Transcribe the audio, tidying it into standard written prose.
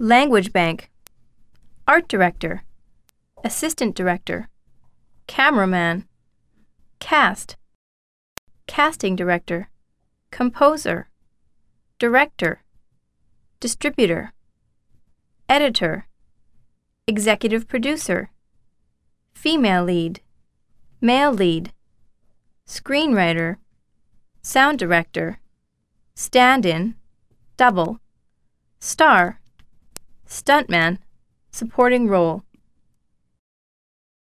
language bank, art director, assistant director, cameraman, cast, casting director, composer, director, distributor, editor, executive producer, female lead, male lead, screenwriter, sound director, stand-in, double, star, stuntman, supporting role.